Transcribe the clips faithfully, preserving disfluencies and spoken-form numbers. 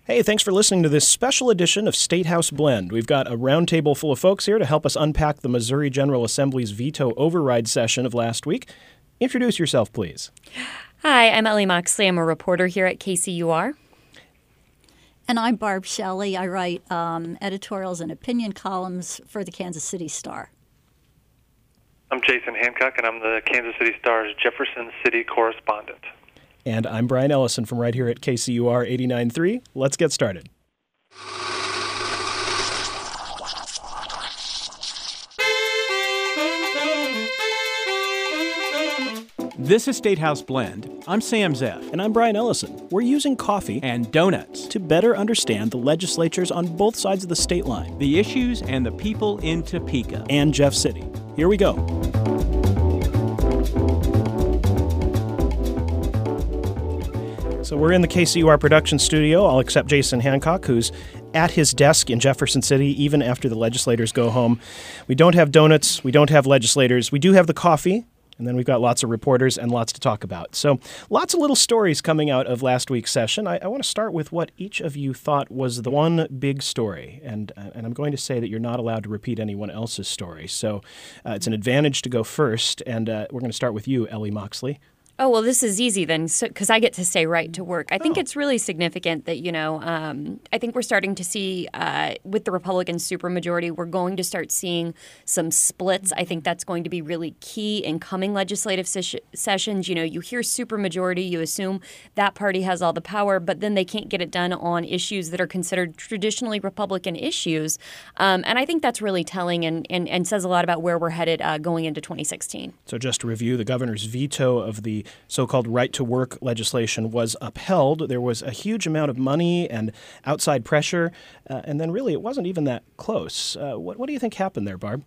Hey, thanks for listening to this special edition of State House Blend. We've got a roundtable full of folks here to help us unpack the Missouri General Assembly's veto override session of last week. Introduce yourself, please. Hi, I'm Ellie Moxley. I'm a reporter here at K C U R. And I'm Barb Shelley. I write um, editorials and opinion columns for the Kansas City Star. I'm Jason Hancock, and I'm the Kansas City Star's Jefferson City correspondent. And I'm Brian Ellison from right here at K C U R eighty-nine point three. Let's get started. This is State House Blend. I'm Sam Zeff. And I'm Brian Ellison. We're using coffee And donuts. to better understand the legislatures on both sides of the state line. The issues and the people in Topeka. And Jeff City. Here we go. So we're in the K C U R production studio, all except Jason Hancock, who's at his desk in Jefferson City even after the legislators go home. We don't have donuts. We don't have legislators. We do have the coffee. And then we've got lots of reporters and lots to talk about. So lots of little stories coming out of last week's session. I, I want to start with what each of you thought was the one big story. And, uh, and I'm going to say that you're not allowed to repeat anyone else's story. So uh, it's an advantage to go first. And uh, we're going to start with you, Ellie Moxley. Oh, well, this is easy then, because I get to say right to work. I think Oh. it's really significant that, you know, um, I think we're starting to see, uh, with the Republican supermajority, we're going to start seeing some splits. I think that's going to be really key in coming legislative ses- sessions. You know, you hear supermajority, you assume that party has all the power, but then they can't get it done on issues that are considered traditionally Republican issues. Um, and I think that's really telling and, and, and says a lot about where we're headed uh, going into twenty sixteen. So just to review, the governor's veto of the so-called right-to-work legislation was upheld. There was a huge amount of money and outside pressure, uh, and then really it wasn't even that close. Uh, what, what do you think happened there, Barb?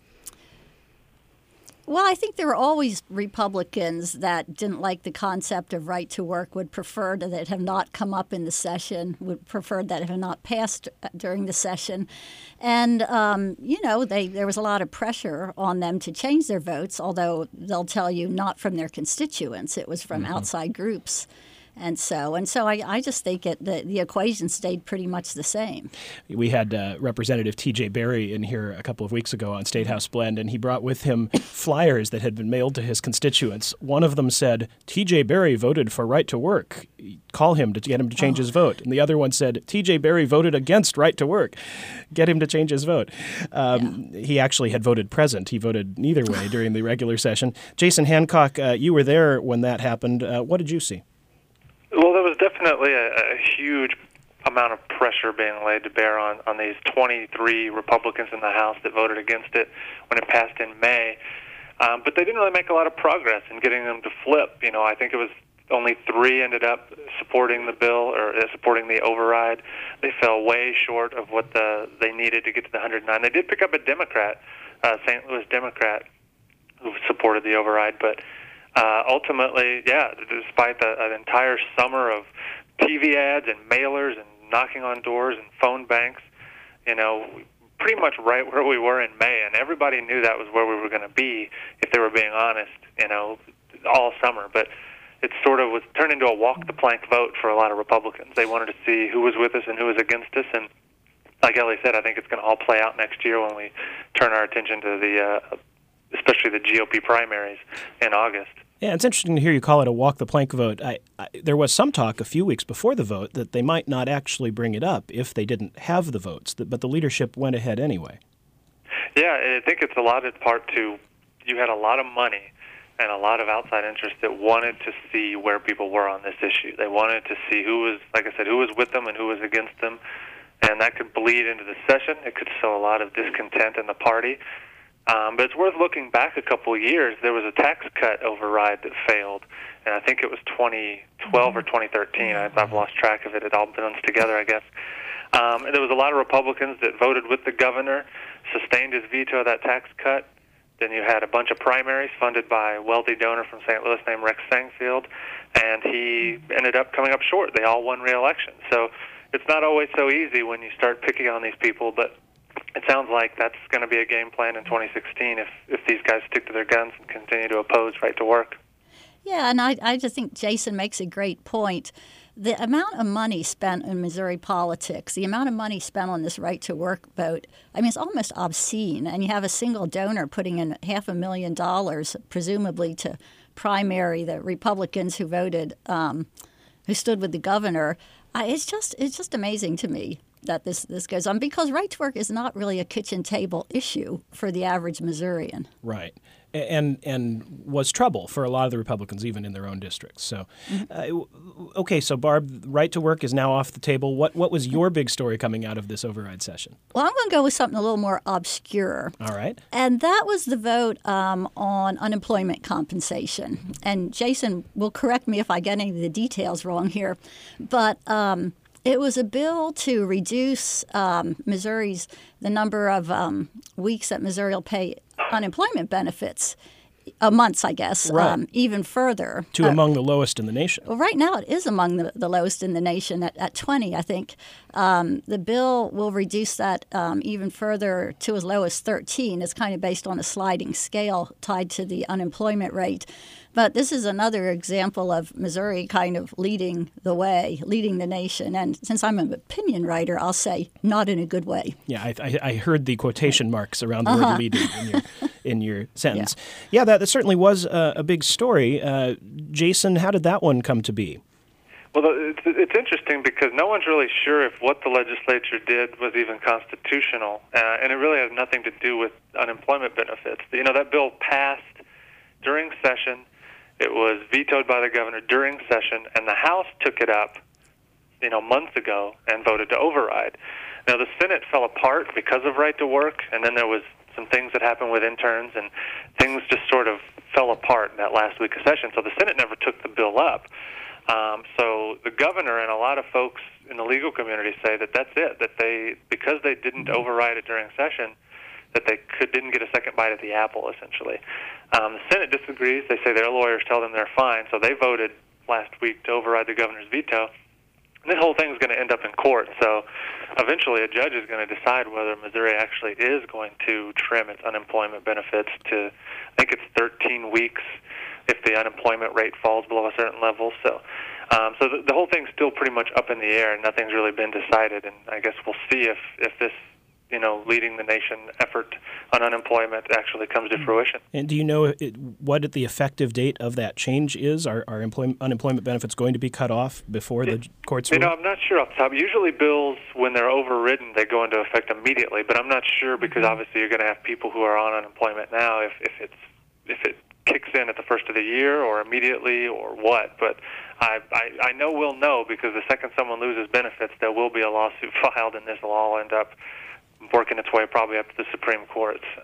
Well, I think there were always Republicans that didn't like the concept of right to work, would prefer that it have not come up in the session, would prefer that it have not passed during the session. And, um, you know, they, there was a lot of pressure on them to change their votes, although they'll tell you not from their constituents. It was from mm-hmm. outside groups. And so and so I, I just think it, the, the equation stayed pretty much the same. We had uh, Representative T J Berry in here a couple of weeks ago on State House Blend, and he brought with him flyers that had been mailed to his constituents. One of them said, T J Berry voted for right to work. Call him to get him to change oh. his vote. And the other one said, T J Berry voted against right to work. Get him to change his vote. Um, yeah. He actually had voted present. He voted neither way during the regular session. Jason Hancock, uh, you were there when that happened. Uh, what did you see? Well, there was definitely a, a huge amount of pressure being laid to bear on, on these twenty-three Republicans in the House that voted against it when it passed in May. Um, but they didn't really make a lot of progress in getting them to flip. You know, I think it was only three ended up supporting the bill or uh, supporting the override. They fell way short of what the they needed to get to the one hundred nine. They did pick up a Democrat, uh, Saint Louis Democrat, who supported the override, but Uh, ultimately, yeah, despite the, an entire summer of T V ads and mailers and knocking on doors and phone banks, you know, pretty much right where we were in May, and everybody knew that was where we were going to be, if they were being honest, you know, all summer. But it sort of was turned into a walk-the-plank vote for a lot of Republicans. They wanted to see who was with us and who was against us, and like Ellie said, I think it's going to all play out next year when we turn our attention to the, uh, especially the G O P primaries in August. Yeah, it's interesting to hear you call it a walk-the-plank vote. I, I, there was some talk a few weeks before the vote that they might not actually bring it up if they didn't have the votes, but the leadership went ahead anyway. Yeah, I think it's a lot in part to you had a lot of money and a lot of outside interest that wanted to see where people were on this issue. They wanted to see who was, like I said, who was with them and who was against them, and that could bleed into the session. It could sow a lot of discontent in the party. Um, but it's worth looking back a couple of years. There was a tax cut override that failed, and I think it was twenty twelve or twenty thirteen. I, I've lost track of it. It all blends together, I guess. Um, and there was a lot of Republicans that voted with the governor, sustained his veto of that tax cut. Then you had a bunch of primaries funded by a wealthy donor from Saint Louis named Rex Sangfield, and he ended up coming up short. They all won re-election. So it's not always so easy when you start picking on these people, but it sounds like that's going to be a game plan in twenty sixteen if, if these guys stick to their guns and continue to oppose right to work. Yeah, and I, I just think Jason makes a great point the amount of money spent in Missouri politics, the amount of money spent on this right to work vote, I mean, it's almost obscene. And you have a single donor putting in half a million dollars, presumably to primary the Republicans who voted, um, who stood with the governor. I, it's just it's just amazing to me that this, this goes on, because right to work is not really a kitchen table issue for the average Missourian. Right. And and was trouble for a lot of the Republicans, even in their own districts. So, uh, okay, so Barb, right to work is now off the table. What what was your big story coming out of this override session? Well, I'm going to go with something a little more obscure. All right. And that was the vote um, on unemployment compensation. And Jason will correct me if I get any of the details wrong here, but um, it was a bill to reduce um, Missouri's the number of um, weeks that Missouri will pay unemployment benefits, uh, months, I guess, right. um, even further. To uh, among the lowest in the nation. Well, right now it is among the, the lowest in the nation at, at twenty, I think. Um, the bill will reduce that um, even further to as low as thirteen. It's kind of based on a sliding scale tied to the unemployment rate. But this is another example of Missouri kind of leading the way, leading the nation. And since I'm an opinion writer, I'll say not in a good way. Yeah, I, I, I heard the quotation marks around the uh-huh. word leading in your, in your sentence. Yeah, yeah that, that certainly was a, a big story. Uh, Jason, how did that one come to be? Well, it's, it's interesting because no one's really sure if what the legislature did was even constitutional, uh, and it really has nothing to do with unemployment benefits. You know, that bill passed during session. It was vetoed by the governor during session, and the House took it up, you know, months ago and voted to override. Now, the Senate fell apart because of right to work, and then there was some things that happened with interns, and things just sort of fell apart in that last week of session. So the Senate never took the bill up. Um, so the governor and a lot of folks in the legal community say that that's it, that they, because they didn't override it during session, that they could, didn't get a second bite at the apple, essentially. Um, the Senate disagrees. They say their lawyers tell them they're fine, so they voted last week to override the governor's veto. And this whole thing is going to end up in court, so eventually a judge is going to decide whether Missouri actually is going to trim its unemployment benefits to, I think it's thirteen weeks if the unemployment rate falls below a certain level. So um, so the, the whole thing's still pretty much up in the air, and nothing's really been decided, and I guess we'll see if, if this you know, leading the nation effort on unemployment actually comes to fruition. And do you know it, what the effective date of that change is? Are, are employment, unemployment benefits going to be cut off before the it, courts rule? You know, I'm not sure off the top. Usually bills, when they're overridden, they go into effect immediately, but I'm not sure because obviously you're going to have people who are on unemployment now if, if it's if it kicks in at the first of the year or immediately or what. But I, I, I know we'll know because the second someone loses benefits, there will be a lawsuit filed, and this will all end up working its way probably up to the Supreme Court. So.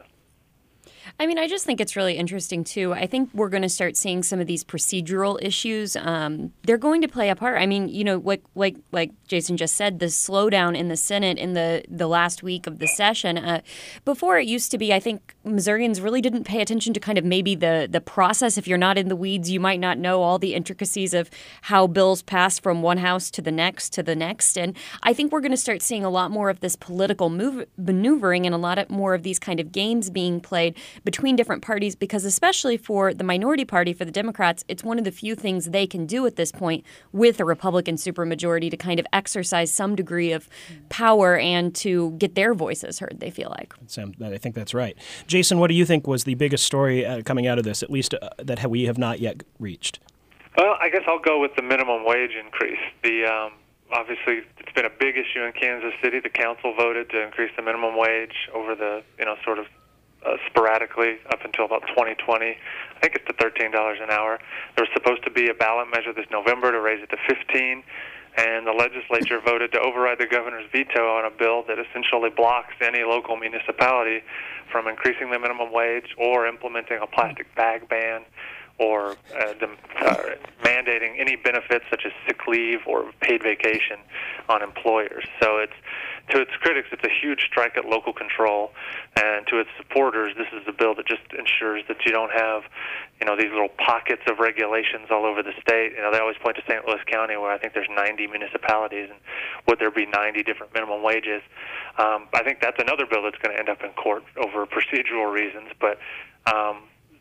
I mean, I just think it's really interesting, too. I think we're going to start seeing some of these procedural issues. Um, they're going to play a part. I mean, you know, like like like Jason just said, the slowdown in the Senate in the, the last week of the session. Uh, before it used to be, I think Missourians really didn't pay attention to kind of maybe the, the process. If you're not in the weeds, you might not know all the intricacies of how bills pass from one house to the next to the next. And I think we're going to start seeing a lot more of this political move, maneuvering and a lot of more of these kind of games being played between different parties, because especially for the minority party, for the Democrats, it's one of the few things they can do at this point with a Republican supermajority to kind of exercise some degree of power and to get their voices heard, they feel like. I think that's right. Jason, what do you think was the biggest story uh, coming out of this, at least uh, that we have not yet reached? Well, I guess I'll go with the minimum wage increase. The um, obviously, it's been a big issue in Kansas City. The council voted to increase the minimum wage over the, you know, sort of Uh, sporadically up until about twenty twenty. I think it's to thirteen dollars an hour. There was supposed to be a ballot measure this November to raise it to fifteen dollars, and the legislature voted to override the governor's veto on a bill that essentially blocks any local municipality from increasing the minimum wage or implementing a plastic bag ban or uh, the, uh, mandating any benefits such as sick leave or paid vacation on employers. So it's, to its critics, it's a huge strike at local control, and to its supporters, this is a bill that just ensures that you don't have, you know, these little pockets of regulations all over the state. You know, they always point to Saint Louis County, where I think there's ninety municipalities, and would there be ninety different minimum wages? Um, I think that's another bill that's going to end up in court over procedural reasons, but um,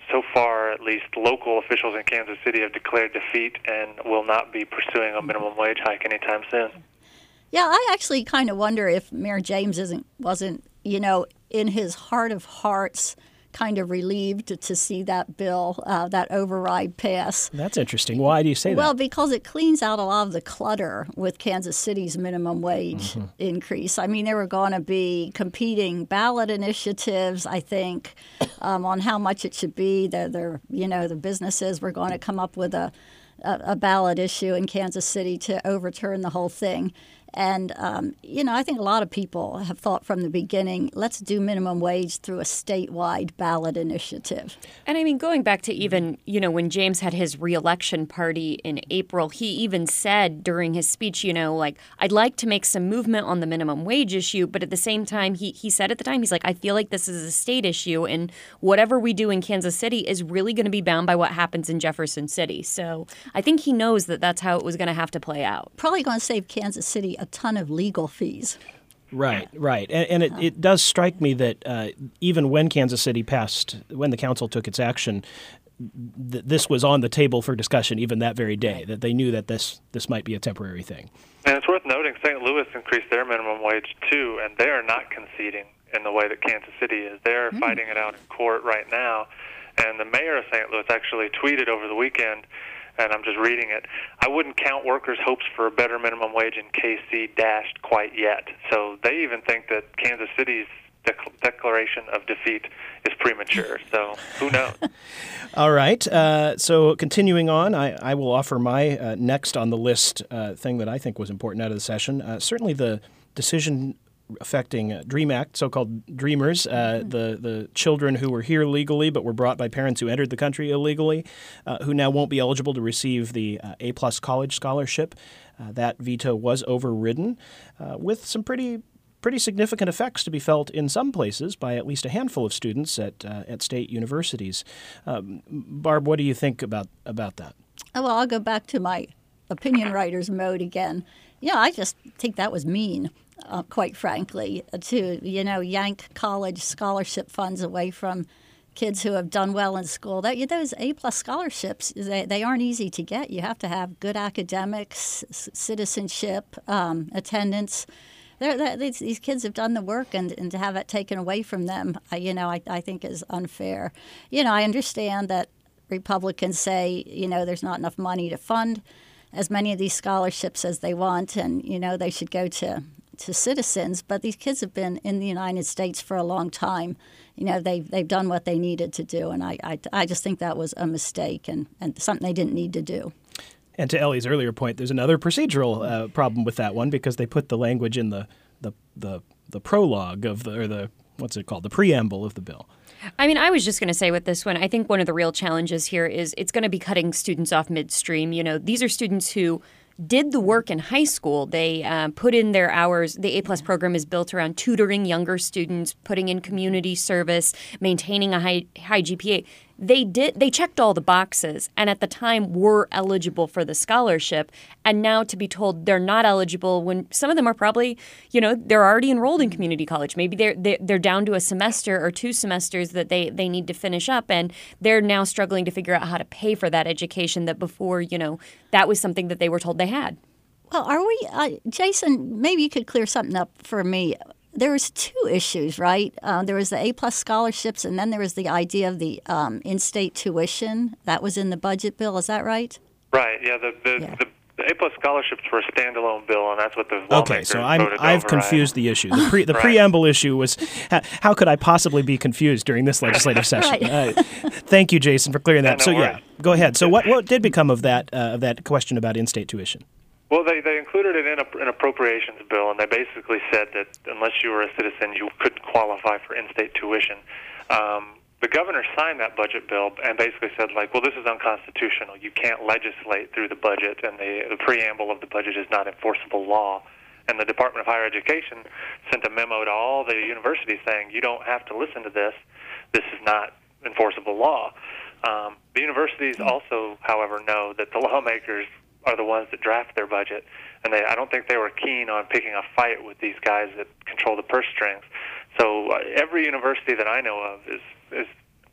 so far, at least, local officials in Kansas City have declared defeat and will not be pursuing a minimum wage hike anytime soon. Yeah, I actually kind of wonder if Mayor James isn't wasn't, you know, in his heart of hearts, kind of relieved to see that bill, uh, that override pass. That's interesting. Why do you say Well, that? because it cleans out a lot of the clutter with Kansas City's minimum wage mm-hmm. increase. I mean, there were going to be competing ballot initiatives, I think, um, on how much it should be. They're, they're, you know, the businesses were going to come up with a, a, a ballot issue in Kansas City to overturn the whole thing. And, um, you know, I think a lot of people have thought from the beginning, let's do minimum wage through a statewide ballot initiative. And I mean, going back to even, you know, when James had his reelection party in April, he even said during his speech, you know, like, I'd like to make some movement on the minimum wage issue. But at the same time, he, he said at the time, he's like, I feel like this is a state issue. And whatever we do in Kansas City is really going to be bound by what happens in Jefferson City. So I think he knows that that's how it was going to have to play out. Probably going to save Kansas City a ton of legal fees. Right, right. And, and it, it does strike me that uh, even when Kansas City passed, when the council took its action, th- this was on the table for discussion even that very day, that they knew that this, this might be a temporary thing. And it's worth noting Saint Louis increased their minimum wage too, and they are not conceding in the way that Kansas City is. They're mm. fighting it out in court right now. And the mayor of Saint Louis actually tweeted over the weekend, and I'm just reading it, I wouldn't count workers' hopes for a better minimum wage in K C dashed quite yet. So they even think that Kansas City's dec- declaration of defeat is premature. So who knows? All right. Uh, so continuing on, I, I will offer my uh, next on the list uh, thing that I think was important out of the session. Uh, certainly the decision affecting uh, DREAM Act, so-called Dreamers, uh, mm-hmm. the, the children who were here legally but were brought by parents who entered the country illegally, uh, who now won't be eligible to receive the uh, A-plus college scholarship. Uh, that veto was overridden uh, with some pretty pretty significant effects to be felt in some places by at least a handful of students at uh, at state universities. Um, Barb, what do you think about, about that? Oh, well, I'll go back to my opinion writer's mode again. Yeah, I just think that was mean. Uh, quite frankly, to, you know, yank college scholarship funds away from kids who have done well in school. That, those A-plus scholarships, they, they aren't easy to get. You have to have good academics, citizenship, um, attendance. They're, they're, these, these kids have done the work, and, and to have it taken away from them, uh, you know, I, I think is unfair. You know, I understand that Republicans say, you know, there's not enough money to fund as many of these scholarships as they want, and, you know, they should go to to citizens, but these kids have been in the United States for a long time. You know, they've, they've done what they needed to do, and I, I, I just think that was a mistake and, and something they didn't need to do. And to Ellie's earlier point, there's another procedural uh, problem with that one because they put the language in the the, the, the prologue of the, or the, what's it called, the preamble of the bill. I mean, I was just going to say with this one, I think one of the real challenges here is it's going to be cutting students off midstream. You know, these are students who did the work in high school. They uh, put in their hours. The A-plus program is built around tutoring younger students, putting in community service, maintaining a high high G P A. They did. They checked all the boxes, and at the time were eligible for the scholarship. And now to be told they're not eligible when some of them are probably, you know, they're already enrolled in community college. Maybe they're they're, they're down to a semester or two semesters that they, they need to finish up, and they're now struggling to figure out how to pay for that education that before, you know, that was something that they were told they had. Well, are we, uh, Jason, maybe you could clear something up for me. There was two issues, right? Uh, there was the A-plus scholarships, and then there was the idea of the um, in-state tuition. That was in the budget bill. Is that right? Right. Yeah. The the, Yeah. the, the A-plus scholarships were a standalone bill, and that's what the Okay, lawmakers so I'm, voted to I've override. confused the issue. The, pre, the Right. preamble issue was how, how could I possibly be confused during this legislative session? Right. Uh, thank you, Jason, for clearing that. Yeah, no so yeah, worries. go ahead. So what, what did become of that uh, of that question about in-state tuition? Well, they, they included it in a, an appropriations bill, and they basically said that unless you were a citizen, you couldn't qualify for in-state tuition. Um, the governor signed that budget bill and basically said, like, well, this is unconstitutional. You can't legislate through the budget, and the, the preamble of the budget is not enforceable law. And the Department of Higher Education sent a memo to all the universities saying, you don't have to listen to this. This is not enforceable law. Um, the universities also, however, know that the lawmakers are the ones that draft their budget, and they, I don't think they were keen on picking a fight with these guys that control the purse strings. So uh, every university that I know of is is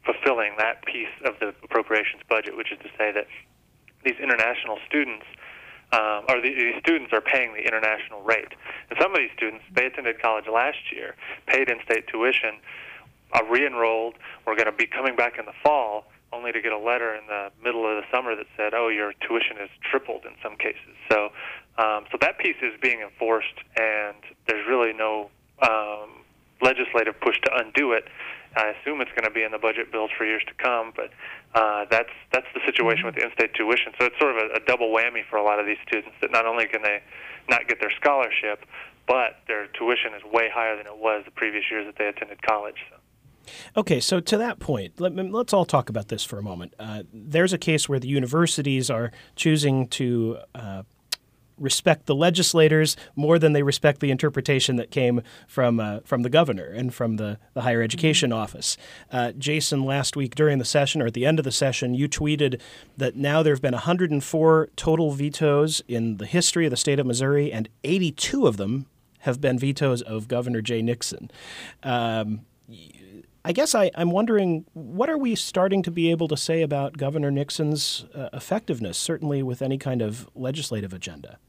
fulfilling that piece of the appropriations budget, which is to say that these international students, um, or the, these students are paying the international rate. And some of these students, they attended college last year, paid in-state tuition, are re-enrolled, were going to be coming back in the fall, only to get a letter in the middle of the summer that said, oh, your tuition is tripled in some cases. So um, so that piece is being enforced, and there's really no um, legislative push to undo it. I assume it's going to be in the budget bills for years to come, but uh, that's that's the situation with the in-state tuition. So it's sort of a, a double whammy for a lot of these students, that not only can they not get their scholarship, but their tuition is way higher than it was the previous years that they attended college. So. Okay, so to that point, let, let's all talk about this for a moment. Uh, there's a case where the universities are choosing to uh, respect the legislators more than they respect the interpretation that came from uh, from the governor and from the, the higher education mm-hmm. office. Uh, Jason, last week during the session, or at the end of the session, you tweeted that now there have been one hundred four total vetoes in the history of the state of Missouri, and eighty-two of them have been vetoes of Governor Jay Nixon. Um, I guess I, I'm wondering, what are we starting to be able to say about Governor Nixon's uh, effectiveness, certainly with any kind of legislative agenda?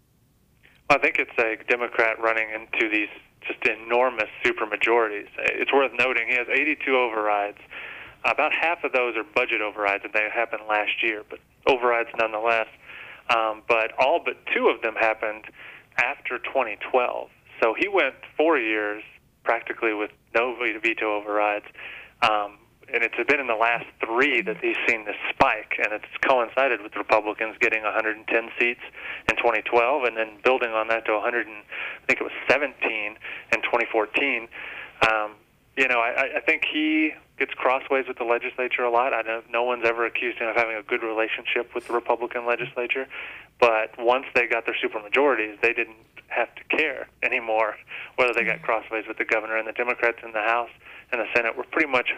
I think it's a Democrat running into these just enormous supermajorities. It's worth noting he has eighty-two overrides. About half of those are budget overrides, and they happened last year, but overrides nonetheless. Um, but all but two of them happened after twenty twelve. So he went four years practically with no veto overrides. Um, and it's been in the last three that he's seen this spike, and it's coincided with Republicans getting one hundred ten seats in twenty twelve, and then building on that to one hundred, and, I think it was seventeen in twenty fourteen. Um, you know, I, I think he gets crossways with the legislature a lot. I know no one's ever accused him of having a good relationship with the Republican legislature, but once they got their supermajorities, they didn't have to care anymore whether they got crossways with the governor. And the Democrats in the House and the Senate were pretty much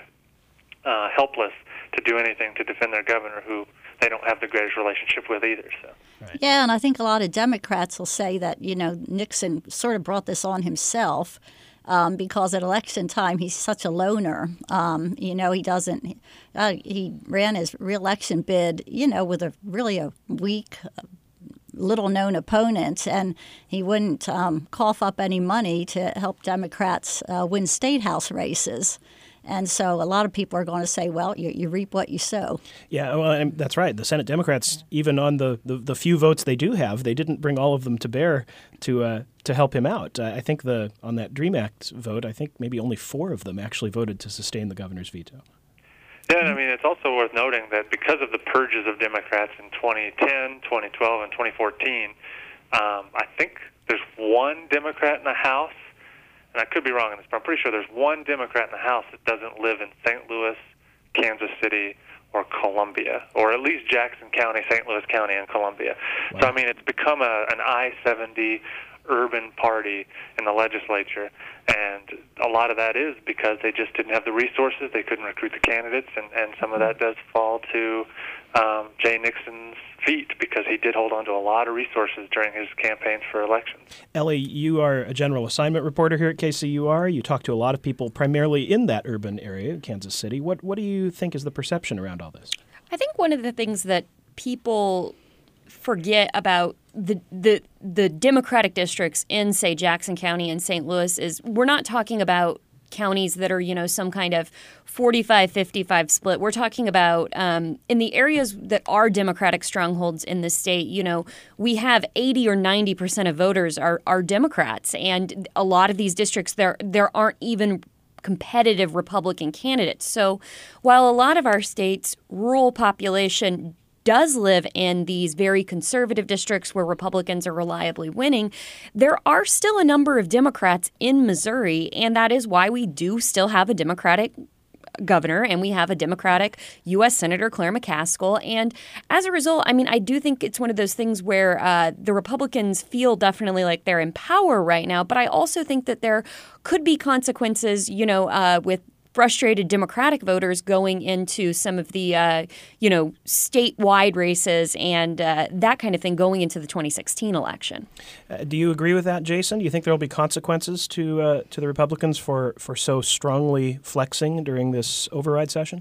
uh, helpless to do anything to defend their governor, who they don't have the greatest relationship with either. So. Right. Yeah, and I think a lot of Democrats will say that, you know, Nixon sort of brought this on himself. Um, because at election time, he's such a loner. Um, you know, he doesn't uh, – he ran his reelection bid, you know, with a really a weak, little-known opponent, and he wouldn't um, cough up any money to help Democrats uh, win state house races. And so a lot of people are going to say, well, you, you reap what you sow. Yeah, well, that's right. The Senate Democrats, even on the, the, the few votes they do have, they didn't bring all of them to bear to uh, to help him out. Uh, I think the on that DREAM Act vote, I think maybe only four of them actually voted to sustain the governor's veto. Yeah, and I mean, it's also worth noting that because of the purges of Democrats in twenty ten, twenty twelve, and twenty fourteen, um, I think there's one Democrat in the House, and I could be wrong on this, but I'm pretty sure there's one Democrat in the House that doesn't live in Saint Louis, Kansas City, or Columbia, or at least Jackson County, Saint Louis County, and Columbia. Wow. So, I mean, it's become a, an I seventy urban party in the legislature, and a lot of that is because they just didn't have the resources. They couldn't recruit the candidates, and, and some of that does fall to um, Jay Nixon's feet, because he did hold on to a lot of resources during his campaigns for elections. Ellie, you are a general assignment reporter here at K C U R. You talk to a lot of people primarily in that urban area, Kansas City. What, what do you think is the perception around all this? I think one of the things that people forget about the the the Democratic districts in, say, Jackson County and Saint Louis is we're not talking about counties that are, you know, some kind of forty-five fifty-five split. We're talking about um, in the areas that are Democratic strongholds in the state, you know, we have eighty or ninety percent of voters are, are Democrats. And a lot of these districts, there there aren't even competitive Republican candidates. So while a lot of our state's rural population does live in these very conservative districts where Republicans are reliably winning, there are still a number of Democrats in Missouri, and that is why we do still have a Democratic governor and we have a Democratic U S Senator Claire McCaskill. And as a result, I mean, I do think it's one of those things where uh, the Republicans feel definitely like they're in power right now, but I also think that there could be consequences, you know, uh, with frustrated Democratic voters going into some of the, uh, you know, statewide races and uh, that kind of thing going into the twenty sixteen election. Uh, do you agree with that, Jason? Do you think there will be consequences to uh, to the Republicans for, for so strongly flexing during this override session?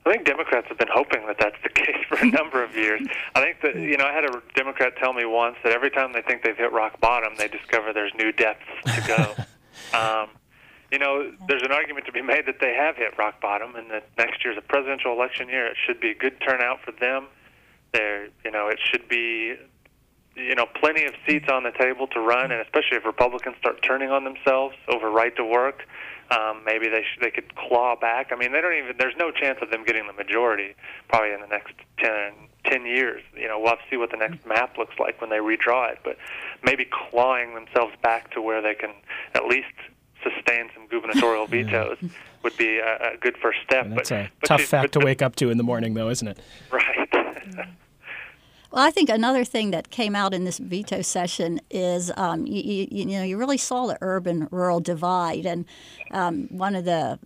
I think Democrats have been hoping that that's the case for a number of years. I think that, you know, I had a Democrat tell me once that every time they think they've hit rock bottom, they discover there's new depths to go. um, you know, there's an argument to be made that they have hit rock bottom, and that next year's a presidential election year. It should be a good turnout for them. There, you know, it should be, you know, plenty of seats on the table to run, and especially if Republicans start turning on themselves over right to work. Um, maybe they sh- they could claw back. I mean, they don't even. There's no chance of them getting the majority probably in the next ten, ten years. You know, we'll have to see what the next map looks like when they redraw it. But maybe clawing themselves back to where they can at least sustain some gubernatorial vetoes would be a, a good first step. And that's but, a but tough see, fact but, to but, wake up to in the morning, though, isn't it? Right. Well, I think another thing that came out in this veto session is, um, you, you, you know, you really saw the urban-rural divide. And um, one of the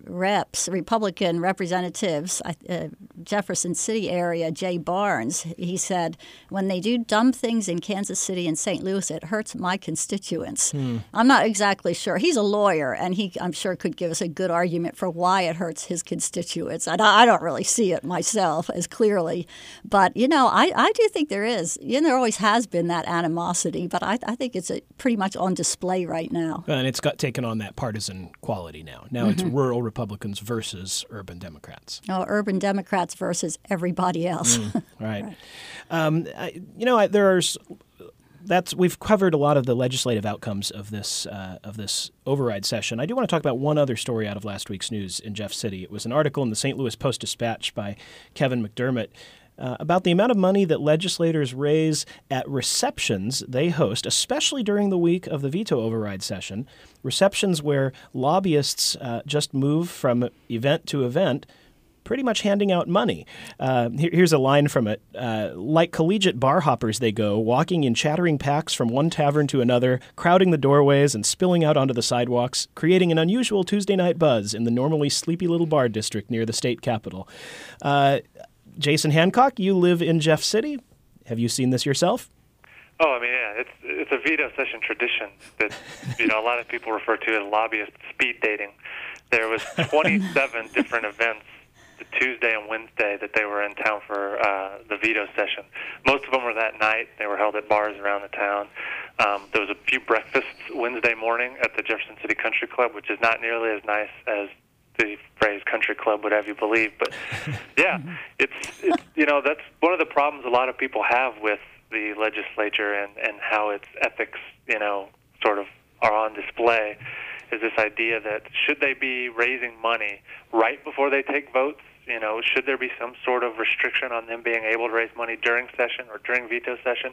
reps, Republican representatives, uh, Jefferson City area, Jay Barnes, he said, when they do dumb things in Kansas City and Saint Louis, it hurts my constituents. Hmm. I'm not exactly sure. He's a lawyer, and he, I'm sure, could give us a good argument for why it hurts his constituents. I, I don't really see it myself as clearly. But, you know, I, I do think there is. You know, there always has been that animosity, but I, I think it's a, pretty much on display right now. And it's got taken on that partisan quality now. Now mm-hmm. it's rural Republicans versus urban Democrats. Oh, urban Democrats versus everybody else. Mm, right. right. Um, I, you know, I, there's that's we've covered a lot of the legislative outcomes of this uh, of this override session. I do want to talk about one other story out of last week's news in Jeff City. It was an article in the Saint Louis Post-Dispatch by Kevin McDermott uh, about the amount of money that legislators raise at receptions they host, especially during the week of the veto override session. Receptions where lobbyists uh, just move from event to event, pretty much handing out money. Uh, here, here's a line from it. Uh, like collegiate bar hoppers they go, walking in chattering packs from one tavern to another, crowding the doorways and spilling out onto the sidewalks, creating an unusual Tuesday night buzz in the normally sleepy little bar district near the state capitol. Uh, Jason Hancock, you live in Jeff City. Have you seen this yourself? Oh, I mean, yeah, it's it's a veto session tradition that, you know, a lot of people refer to as lobbyist speed dating. There was twenty-seven different events the Tuesday and Wednesday that they were in town for uh, the veto session. Most of them were that night. They were held at bars around the town. Um, there was a few breakfasts Wednesday morning at the Jefferson City Country Club, which is not nearly as nice as the phrase country club would have you believe. But, yeah, it's, it's you know, that's one of the problems a lot of people have with the legislature and, and how its ethics, you know, sort of are on display, is this idea that should they be raising money right before they take votes? You know, should there be some sort of restriction on them being able to raise money during session or during veto session?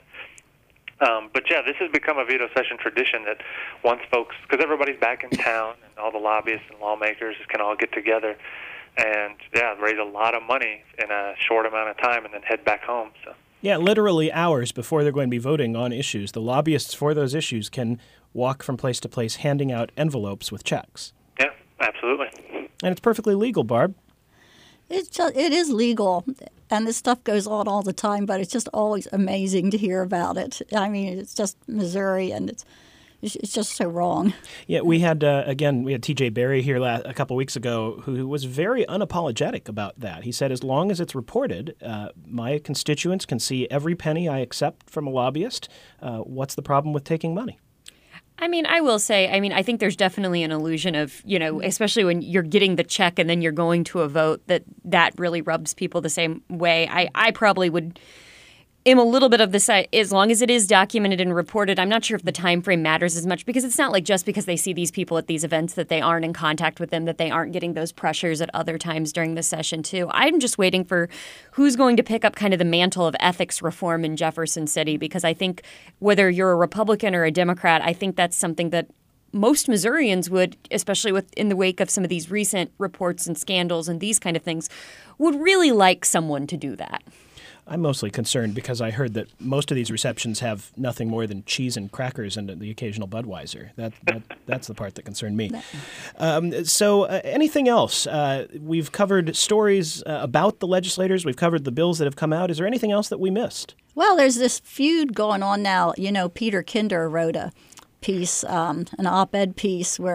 Um, but, yeah, this has become a veto session tradition that once folks, because everybody's back in town and all the lobbyists and lawmakers can all get together and, yeah, raise a lot of money in a short amount of time and then head back home. So. Yeah, literally hours before they're going to be voting on issues, the lobbyists for those issues can walk from place to place handing out envelopes with checks. Yeah, absolutely. And it's perfectly legal, Barb. It's just, it is legal, and this stuff goes on all the time, but it's just always amazing to hear about it. I mean, it's just Missouri, and it's it's just so wrong. Yeah, we had, uh, again, we had T J Berry here la- a couple weeks ago who was very unapologetic about that. He said, as long as it's reported, uh, my constituents can see every penny I accept from a lobbyist. Uh, what's the problem with taking money? I mean, I will say, I mean, I think there's definitely an illusion of, you know, especially when you're getting the check and then you're going to a vote, that that really rubs people the same way. I, I probably would am a little bit of the side, as long as it is documented and reported. I'm not sure if the time frame matters as much, because it's not like just because they see these people at these events that they aren't in contact with them, that they aren't getting those pressures at other times during the session too. I'm just waiting for who's going to pick up kind of the mantle of ethics reform in Jefferson City, because I think whether you're a Republican or a Democrat, I think that's something that most Missourians would, especially with in the wake of some of these recent reports and scandals and these kind of things, would really like someone to do that. I'm mostly concerned because I heard that most of these receptions have nothing more than cheese and crackers and the occasional Budweiser. That, that that's the part that concerned me. Um, so uh, anything else? Uh, we've covered stories uh, about the legislators. We've covered the bills that have come out. Is there anything else that we missed? Well, there's this feud going on now. You know, Peter Kinder wrote a piece, um, an op-ed piece, where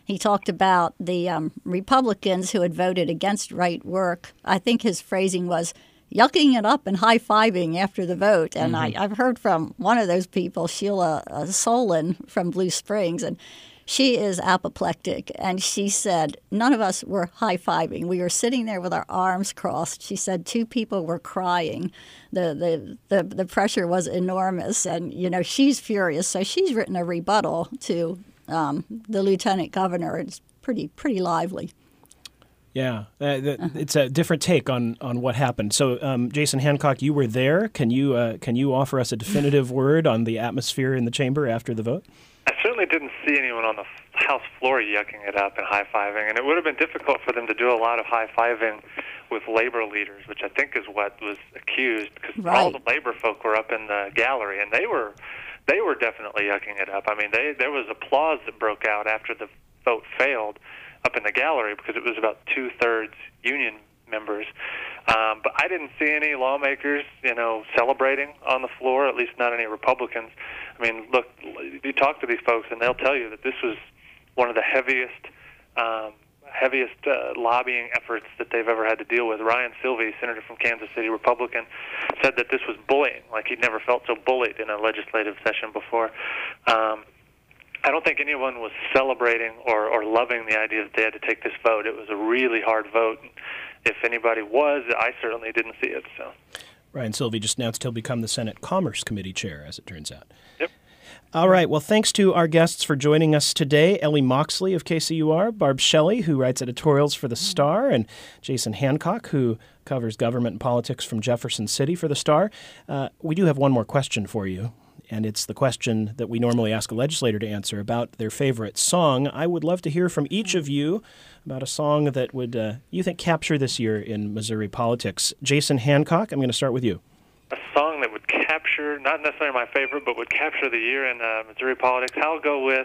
He talked about the um, Republicans who had voted against right work. I think his phrasing was yucking it up and high-fiving after the vote. And mm-hmm. I, I've heard from one of those people, Sheila uh, Solon from Blue Springs, and she is apoplectic. And she said, none of us were high-fiving. We were sitting there with our arms crossed. She said two people were crying. The, the, the, the pressure was enormous. And, you know, she's furious. So she's written a rebuttal to Um, the lieutenant governor. It's pretty pretty lively. Yeah, uh, th- uh-huh. It's a different take on, on what happened. So, um, Jason Hancock, you were there. Can you uh, can you offer us a definitive word on the atmosphere in the chamber after the vote? I certainly didn't see anyone on the House floor yucking it up and high-fiving, and it would have been difficult for them to do a lot of high-fiving with labor leaders, which I think is what was accused, because right. all the labor folk were up in the gallery, and they were they were definitely yucking it up. I mean, they there was applause that broke out after the vote failed up in the gallery because it was about two-thirds union members. Um, but I didn't see any lawmakers, you know, celebrating on the floor, at least not any Republicans. I mean, look, you talk to these folks, and they'll tell you that this was one of the heaviest um, heaviest uh, lobbying efforts that they've ever had to deal with. Ryan Silvey, senator from Kansas City, Republican, said that this was bullying, like he'd never felt so bullied in a legislative session before. Um, I don't think anyone was celebrating or, or loving the idea that they had to take this vote. It was a really hard vote. If anybody was, I certainly didn't see it. So, Ryan Silvey just announced he'll become the Senate Commerce Committee chair, as it turns out. Yep. All right. Well, thanks to our guests for joining us today. Ellie Moxley of K C U R, Barb Shelley, who writes editorials for The Star, and Jason Hancock, who covers government and politics from Jefferson City for The Star. Uh, we do have one more question for you, and it's the question that we normally ask a legislator to answer about their favorite song. I would love to hear from each of you about a song that would, uh, you think, capture this year in Missouri politics. Jason Hancock, I'm going to start with you. A song that would capture, not necessarily my favorite, but would capture the year in uh, Missouri politics. I'll go with,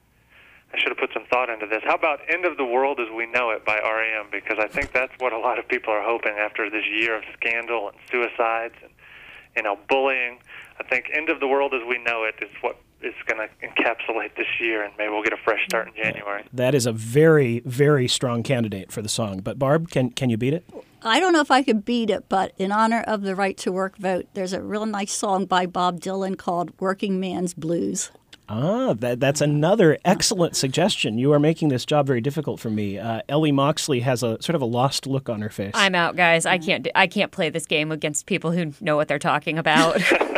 I should have put some thought into this. How about End of the World as We Know It by R E M? Because I think that's what a lot of people are hoping after this year of scandal and suicides and, you know, bullying. I think End of the World as We Know It is what is going to encapsulate this year, and maybe we'll get a fresh start in January. That is a very, very strong candidate for the song. But Barb, can can you beat it? I don't know if I could beat it, but in honor of the right to work vote, there's a real nice song by Bob Dylan called Working Man's Blues. Ah, that, that's another excellent suggestion. You are making this job very difficult for me. Uh, Ellie Moxley has a sort of a lost look on her face. I'm out, guys. I can't. I can't play this game against people who know what they're talking about.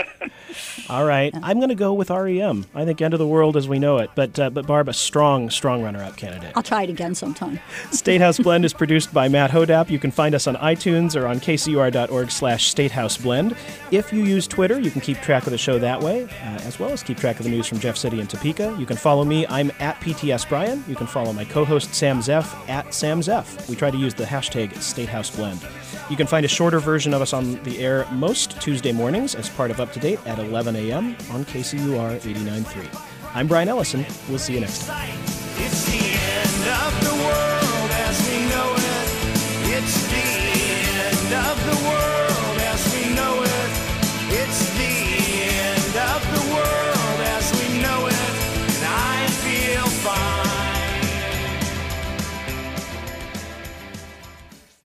All right, I'm going to go with R E M. I think End of the World as We Know It. But uh, but Barb, a strong, strong runner-up candidate. I'll try it again sometime. Statehouse Blend is produced by Matt Hodap. You can find us on iTunes or on k c u r dot org slash Statehouse Blend. If you use Twitter, you can keep track of the show that way, uh, as well as keep track of the news from Jeff City and Topeka. You can follow me. I'm at P T S Brian. You can follow my co-host Sam Zeff at Sam Zeff. We try to use the hashtag Statehouse Blend. You can find a shorter version of us on the air most Tuesday mornings as part of Up to Date at eleven a.m. on K C U R eighty-nine point three. I'm Brian Ellison. We'll see you next time.